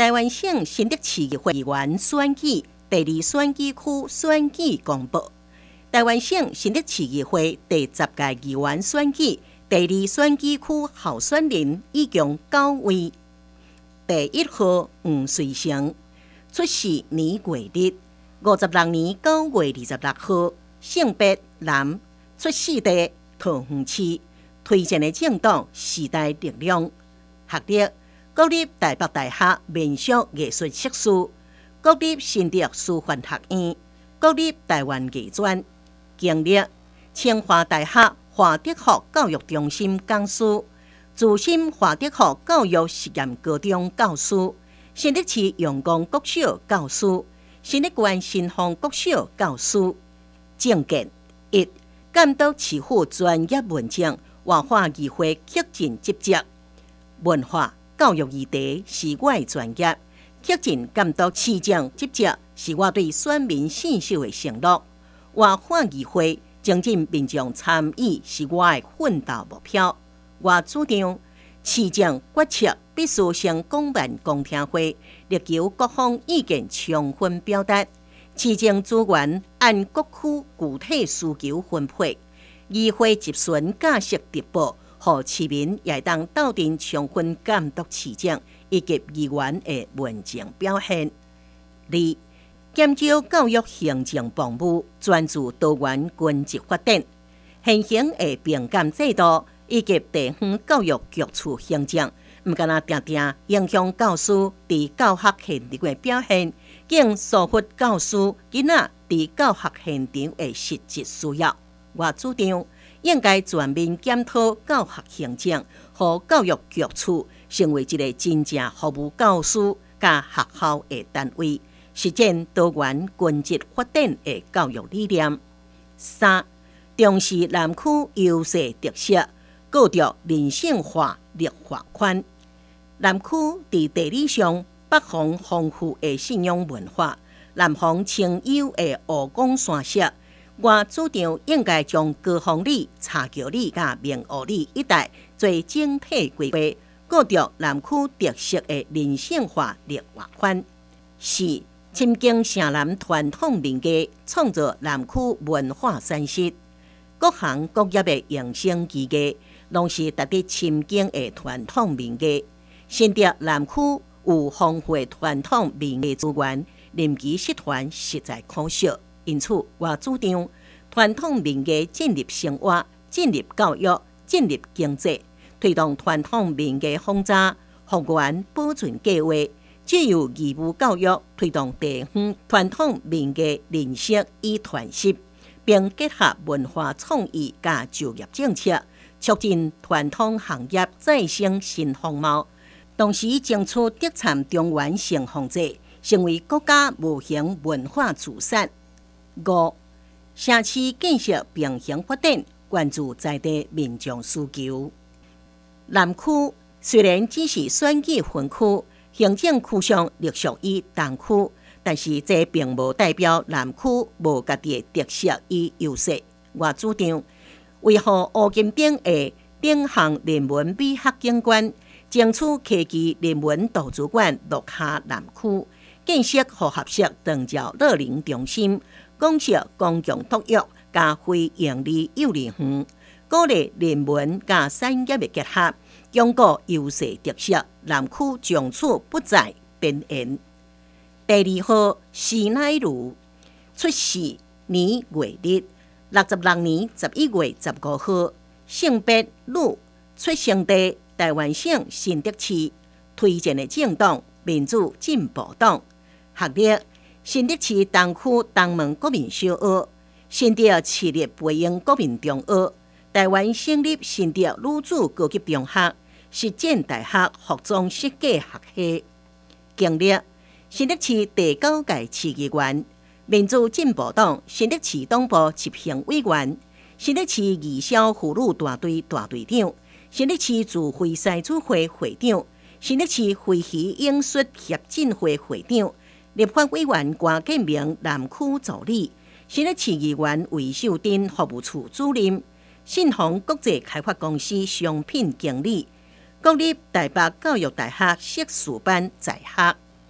台湾省新竹市议会议员选举第2选举区选举公布。台湾省新竹市议会第10届议员选举第2选举区候选人一共9位。第1號黃瑞成，出世年月日56年9月26號，性別男，出世地桃園市，推薦的政黨時代力量，學歷國立台北大學民俗藝術碩士，國立新竹師範學院，國立台灣藝專，經歷清華大學華德福教育中心講師，資深華德福教育實驗高中教師，新竹市陽光國小教師，新竹縣新豐國小教師。政見1，監督市府專業文件，活化議會恪盡職責。文化教育議題是我的專業，恪盡監督市政職責是我對選民信守的承諾。活化議會增進民眾參與是我的奮鬥目標。我主張市政決策必須先公辦公聽會，力求各方意見充分表達。市政資源按各區具體需求分配，議會集權價值直播，讓市民也當鬥陣充分監督市政以及議員的問政表現。2，檢討教育行政部務，專注多元均質發展，現行的評鑑制度以及地方教育局處行政，唔敢定定影響教師在教學現場的表現，更疏忽教師囡仔在教學現場的實際需要。我主張應該全面檢討教學行政，和教育局處成為一個真正服務教師甲學校的單位，實踐多元均質發展的教育理念。3，重視南區優勢特色，顧着人性化立法權。南區在地理上北方豐富的信仰文化，南方清幽的湖廣山色。我主張應該將高雄里、茶橋里甲明湖里一帶做整體規劃，顧着南區特色的人性化立法權。4，深耕城南傳統民藝，創造南區文化產業。各行各業的營生技藝，攏是值得深耕的傳統民藝。新竹南區有豐富的傳統民藝資源，臨機失傳實在可惜。因此，我主張傳統民藝進入生活、進入教育、進入經濟，推動傳統民藝風災復原保存計劃，藉由義務教育推動地方傳統民藝認識與傳習，並結合文化創意加就業政策，促進傳統行業再生新風貌，同時爭取德產中原城隍祭成為國家無形文化資產。5，城市建設平衡發展，關注在地民眾需求。南區雖然只是選舉分區，行政區上隸屬於東區，但是這並無代表南區無家己的特色與優勢。我主張維護吳金炳的定向人文美學景觀，爭取科技人文圖書館落下南區，建設和合適長照樂齡中心，廣設公共托育加非營利幼兒園，鼓勵人文加產業的結合，鞏固優勢特色。南區從此不再邊緣。第2號施乃如，出世年月日66年11月15號，性別女，出生地台灣省新竹市，推薦的政黨民主進步黨，學歷新竹市東區東門國民小學，新竹市立培英國民中學，台灣省立新竹女子高級中學，實踐大學服裝設計學系。經歷新竹市第9屆市議員，民主進步黨新竹市黨部執行委員，新竹市義消婦女大隊大隊長，新竹市自費賽組會會長，新竹市飛魚影術協進會會長，立法委員關建明南區助理，新竹市議員魏秀珍服務處主任，信豐國際開發公司商品經理，國立台北教育大學碩士班在學。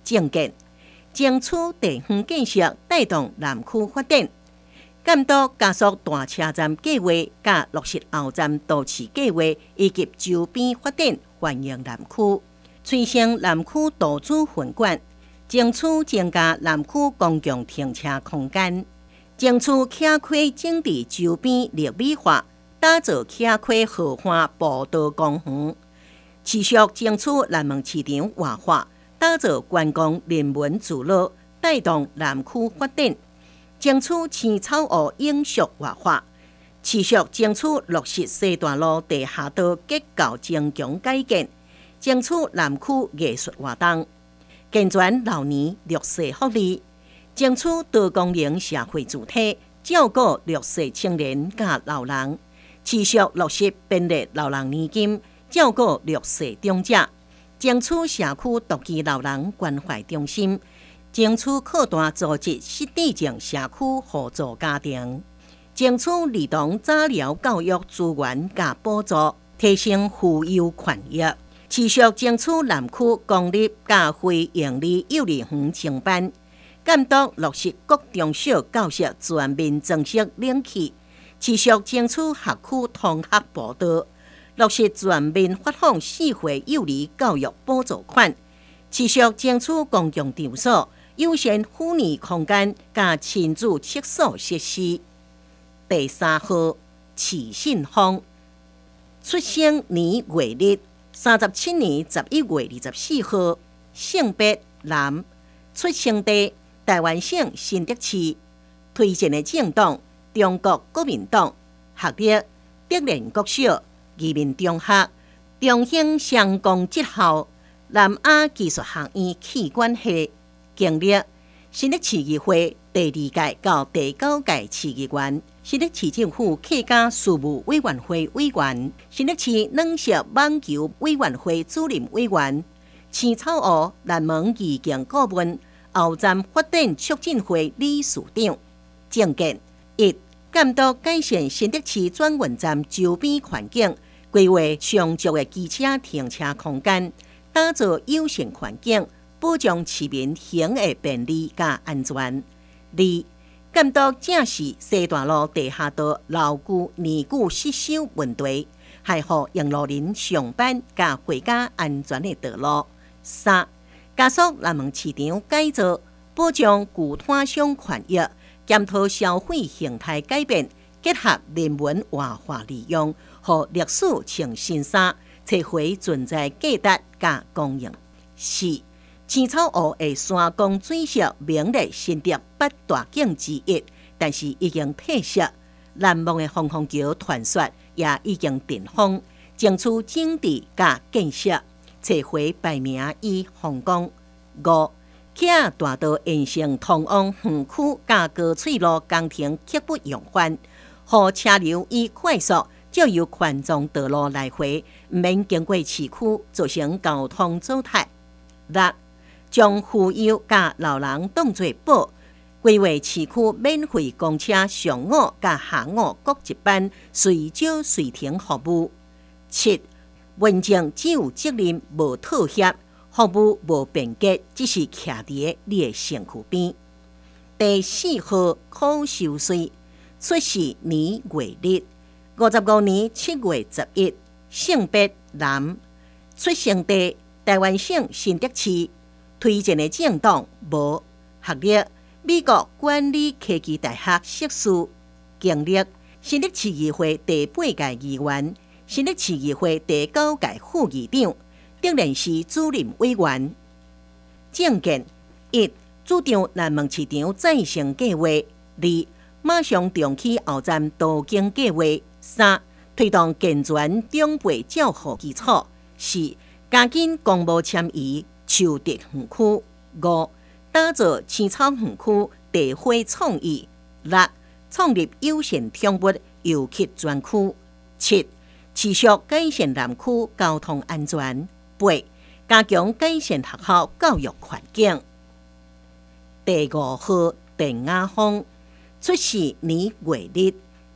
政见，争取地方建设，带动南区发展。监督加速大车站计划，甲落实后站都市计划以及周边发展，欢迎南区，催生南区都市分管，争取增加南区公共停车空间，争取溪溪整治周边绿美化，打造溪溪豪华步道公园，持续争取南门市场活化，打造观光人文自乐，带动南区发展。争取青草湖永续活化，持续争取落实西大路地下道结构增强改建，争取南区艺术活动，健全老年弱势福利，争取多功能社会主体，照顾弱势青年甲老人，持续落实编列老人年金，照顾弱势长者，争取社区独居老人关怀中心。争取扩大组织失智症社区互助家庭，争取儿童早疗教育资源甲补助，提升妇幼权益，持续争取南区公立甲非营利幼儿园承办，监督落实各中小教室全面装设冷气，持续争取学区通学步道，落实全面发放4岁幼儿教育补助款，持续争取公共场所优先妇女空间甲亲子厕所设施。第3号，启信峰，出生年月日37年11月24号，性别男，出生地台湾省新竹市，推荐的政党中国国民党，学历德联国小、移民中学、中兴商工职校、南亚技术学院器官系。经历新竹市议会第2届到第9届市议员，新竹市政府客家事务委员会委员，新竹市软式网球委员会主任委员，青草湖南门义境顾问，后站发展促进会理事长。政见1，监督改善新竹市转运站周边环境，规划充足的机车停车空间，打造友善环境，保障市民行的便利甲安全。2，监督正视西大路地下道老旧年久失修问题，害护用路人上班甲回家安全的道路。3，加速南门市场改造，保障具摊商权益，检讨消费形态改变，结合人文活化利用，和历史穿新衫，找回存在价值甲供应。4，青草湖的山公水石名列新竹8大景之一，但是已经褪色。南门的凤凰桥传说也已经尘封，争取整治甲建设，找回排名与风光。5，溪仔大道沿线通往园区甲高翠路工程刻不容缓，让车流以快速借由环状道路来回，毋免经过市区，造成交通阻碍。6，将妇幼甲老人当作宝，规划市区免费公车上午甲下午各一班，随招随停服务。7，民政只有责任无妥协，服务无便捷，只是徛伫你的身躯边。第4号，考收税，出世年月日55年7月11，性别男，出生地台湾省新竹市，推荐的政党无，学历美国管理科技大学硕士，经历新竹市议会第8届议员，新竹市议会第9届副议长，德联市主任委员。政见1，主张南门市场再生计划；2，马上重启后站都更计划；3，推动健全长辈照护基础；4，加紧公务迁移树德园区；5，打造青草园区地花创意；6，创立有线宠物游客专区；7，持续改善南区交通安全；8，加强改善学校教育环境。第5号，陈雅芳，出世年月日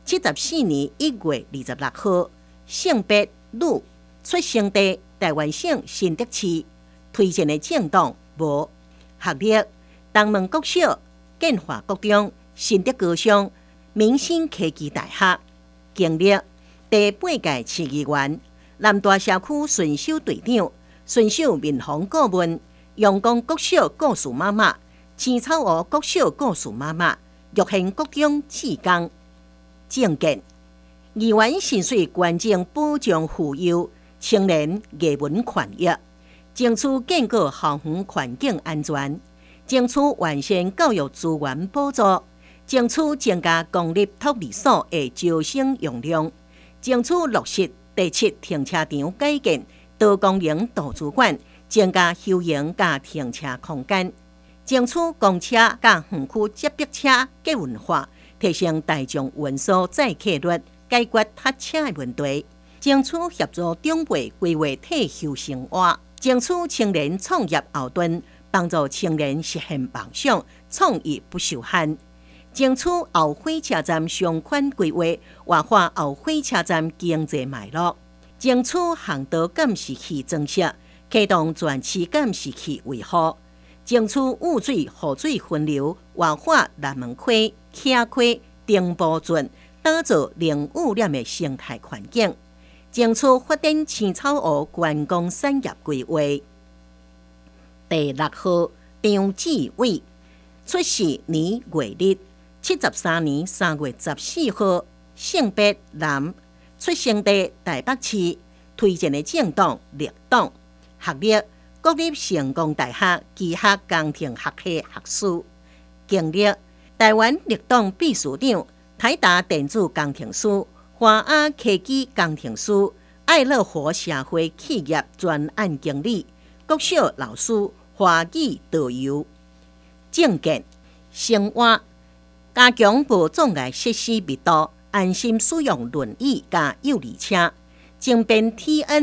74年1月26号，性别女，出生地台湾省新竹市，推荐的政党无， 学历：东门国小、建华国中、新德高商、民生科技大学。经历：第8届市议员、南大社区巡守队长、巡守民防顾问、阳光国小故事妈妈、青草湖国小故事妈妈、玉县国中志工。政见：议员薪水关键保障妇幼、青年艺文权益，争取建构校园环境安全，争取完善教育资源补助，争取增加公立托儿所的招生容量，争取落实第7停车场改建、多功能图书馆，增加休闲甲停车空间，争取公车甲园区接驳车捷运化，提升大众运输载客率，解决塞车的问题，争取协助长辈规划退休生活，争取青年创业后盾，帮助青年实现梦想，创意不受限，争取后火车站相关规划，活化后火车站经济脉络，争取航道监视器增设，启动全市监视器维护，争取污水河水分流，活化南门溪、溪溪、丁埔圳，打造零污染的生态环境，争取发展青草湖观光产业规划。第6号张志伟，出世年月日73年3月14号，性别男，出生地台北市，推荐的政党绿党，学历国立成功大学机械工程学系学士，经历台湾绿党秘书长、台达电子工程师、华雅科技工程师、爱乐活社会企业专案经理、国小老师、华语导游。政见：生活加强无障碍设施密度，安心使用轮椅加幼儿车，增编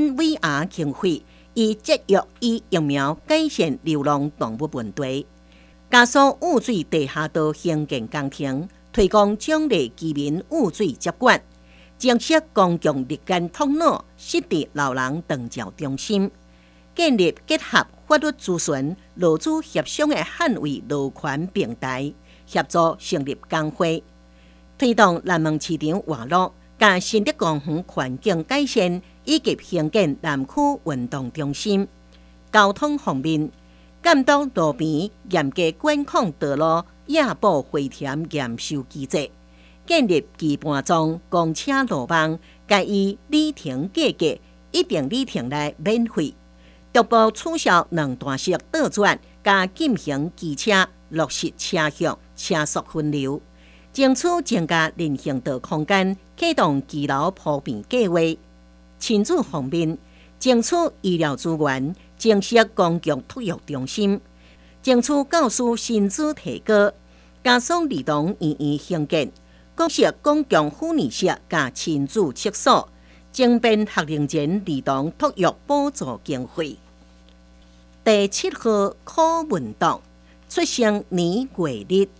TNVR 经费，以节约与疫苗改善流浪动物问题，加速污水地下道兴建工程，推广奖励居民污水接管，增设公共日间通脑失智老人长照中心，建立结合法律咨询、劳资协商的捍卫劳权平台，协助成立工会，推动南门市场活络，甲新德公园环境改善，以及兴建南区运动中心。交通方面，监督路边严格管控道路夜报回填验收机制，建立基半桩公车路网，该以里程计价，一定里程内免费。逐步取消两段式倒转，加禁行机车，落实车向车速分流，争取增加人行道空间，启动基楼铺平计划。亲子方面，争取医疗资源，增设公共托育中心，争取教师薪资提高，加速儿童幼儿兴建，各设公共辅导室加亲子厕所，增编学龄前儿童托育补助经费。第7号柯文党，出生年月日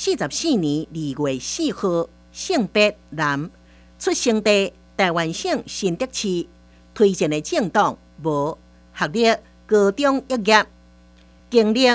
44年2月4号，性别男，出生地台湾省新德市，推荐的政党无，学历高中毕业，经历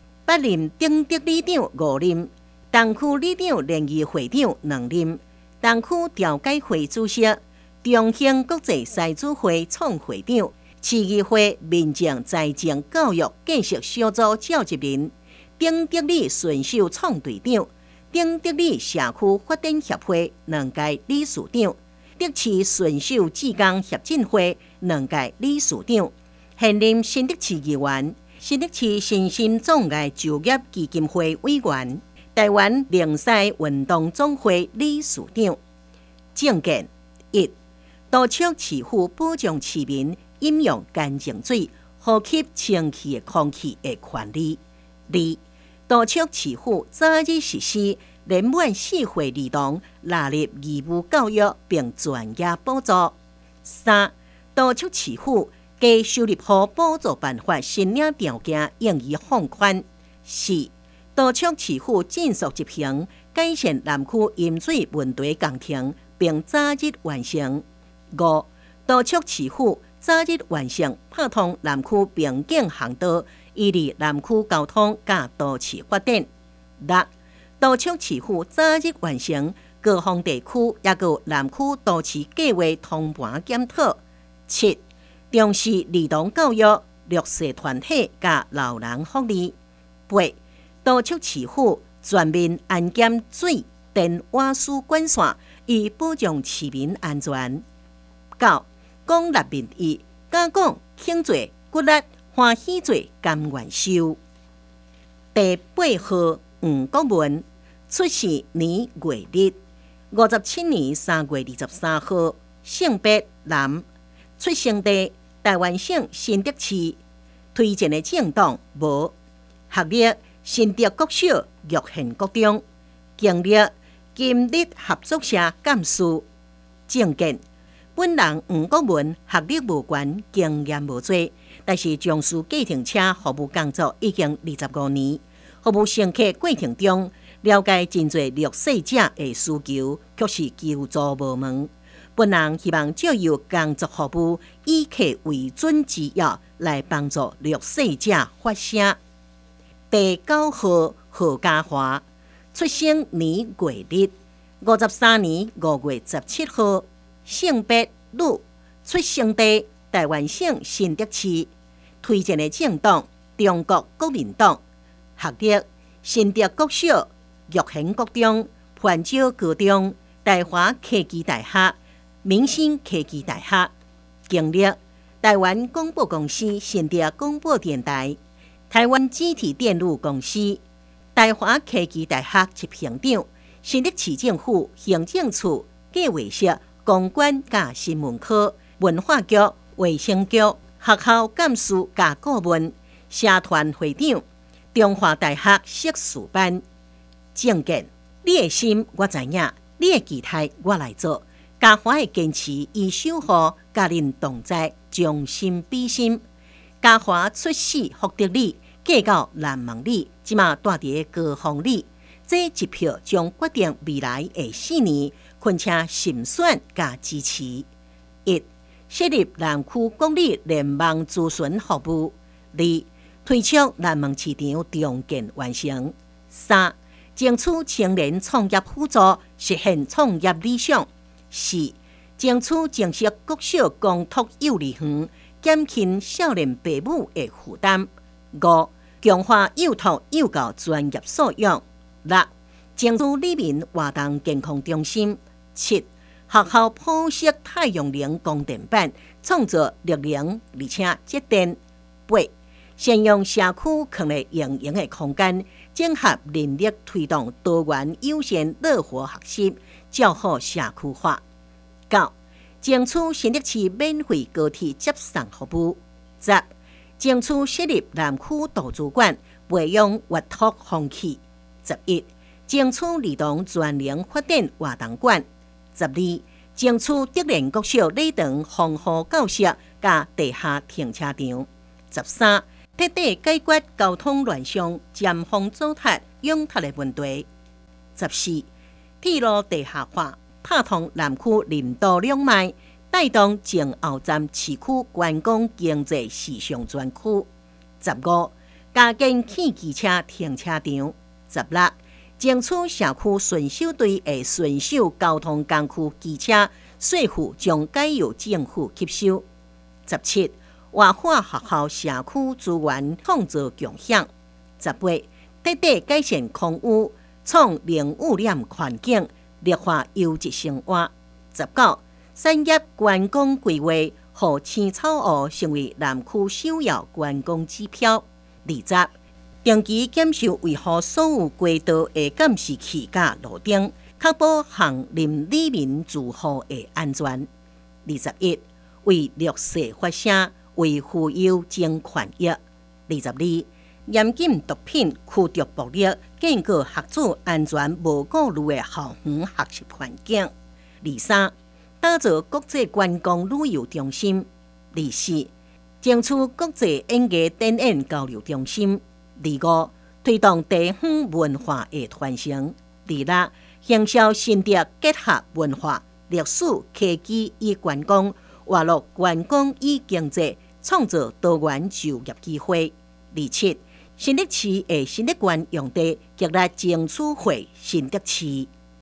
8任顶德里长5任，东区里长联谊会长2任，东区调解会主席，中兴国际狮子会创会长，市议会民政财政教育建设小组召集人，顶德里巡守创队长，顶德里社区发展协会2届理事长，德市巡守志工协进会2届理事长，现任新德市议员，新德市身心障碍就业基金会委员，台湾联赛运动总会理事长。政见1，督促市府保障市民饮用干净水、呼吸清气的空气的权利。2，督促市府早日实施年满4岁儿童纳入义务教育并全额补助。3，督促市府加收入户补助办法申领条件用于放宽。4，督促市府尽速执行改善南区饮水问题工程，并早日完成。5，督促市府早日完成拍通南区边境航道， 以利南区交通甲都市发展。六、督促市府早日完成高峰地区也有南区都市计划通盘检讨。七、重视儿童教育、弱势团体甲老人福利。八、督促市府全面安检水电瓦斯管线，以保障市民安全。九、广纳民意，敢讲肯做骨力，欢喜做甘愿受。第八号黄国文出世年月日，57年3月23号，性别男，出生地台湾省新竹市，推荐的政党无，学历新竹国小玉县国中，经历金日合作社干事，政见。本人黄国文学历无悬，经验无多，但是从事计程车服务工作已经25年。服务乘客过程中，了解真多弱势者的需求，却是求助无门。本人希望借由工作服务，以客为准之要来帮助弱势者发声。第9号何家华，出生年月日53年5月17号，性别女，出生地台湾省新竹市，推荐的政党中国国民党，学历新竹国小玉县国中、环州高中、台华科技大学、明星科技大学，经历台湾广播公司新竹广播电台、台湾积体电路公司、台华科技大学执行长、新竹市政府行政处计划室公关甲新闻科、文化局、卫生局、学校干事甲顾问、社团会长、中华大学硕士班。政见，你的心我知影，你的期待我来做。家华的坚持与守护，家人同在，将心比心。家华出世福德里，嫁到南门里，即马住伫高峰里。这一票将决定未来的4年，恳请审选加支持。一、设立南区公立联网咨询服务。二、推出南门市场重建完成。三、争取青年创业辅助，实现创业理想。四、争取正式国小公托幼儿园，减轻少年父母的负担。五、强化幼托幼教专业素养。六、争取里民活动健康中心。七、学校普设太阳能供电板，创造绿能而且节电。八、善用社区空的营营的空间，整合人力推动多元友善乐活学习，照好社区化。九、争取新竹市免费高铁接送服务。十、争取设立南区图书馆，培养阅读风气。11、争取儿童全能发展活动馆。12、争取德联国小礼堂防护教室加地下停车场。13、彻底解决交通乱象、尖峰阻塞、拥塞的问题。14、铁路地下化，拍通南区林道两脉，带动前后站市区观光经济时尚专区。15、加建汽机车停车场。16、争取社区巡守队的巡守交通工具机车税负将改由政府吸收。17、活化学校社区资源创造共享。18、彻底改善空污，创零污染环境，绿化优质生活。19、产业观光规划，让青草湖成为南区首要观光指标。20、定期检修维护所有街道的监视器甲路灯，确保行人里民住户的安全。21、为弱势发声，为妇幼争权益。22、严禁毒品、驱逐暴力，建构学子安全无顾虑的校园学习环境。23、打造国际观光旅游中心。24、争取国际演艺展演交流中心。25、推动地方文化的传承。26、行销新竹结合文化、历史、科技与观光，活络观光与经济，创造多元就业机会。 27新德市的新德县用地极力争取回新德市。